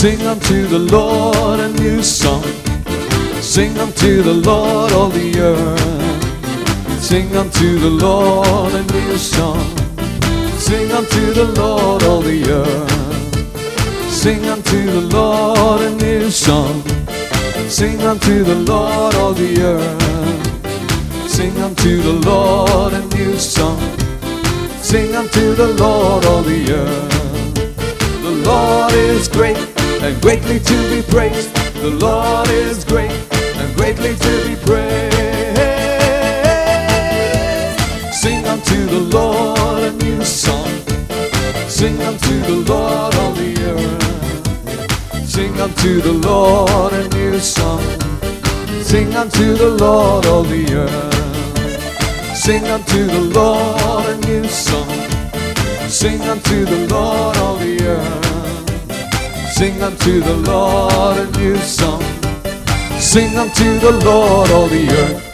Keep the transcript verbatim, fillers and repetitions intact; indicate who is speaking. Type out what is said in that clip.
Speaker 1: Sing unto the Lord a new song. Sing unto the Lord all the earth. Sing unto the Lord a new song. Sing unto the Lord all the earth. Sing unto the Lord a new song. Sing unto the Lord all the earth. Sing unto the Lord a new song. Sing unto the Lord all the earth. The Lord is great and greatly to be praised. The Lord is great and greatly to be praised. Sing unto the Lord a new song. Sing unto the Lord all the earth. Sing unto the Lord a new song. Sing unto the Lord all the earth. Sing unto the Lord a new song. Sing unto the Lord all the earth. Sing unto the Lord a new song. Sing unto the Lord all the earth.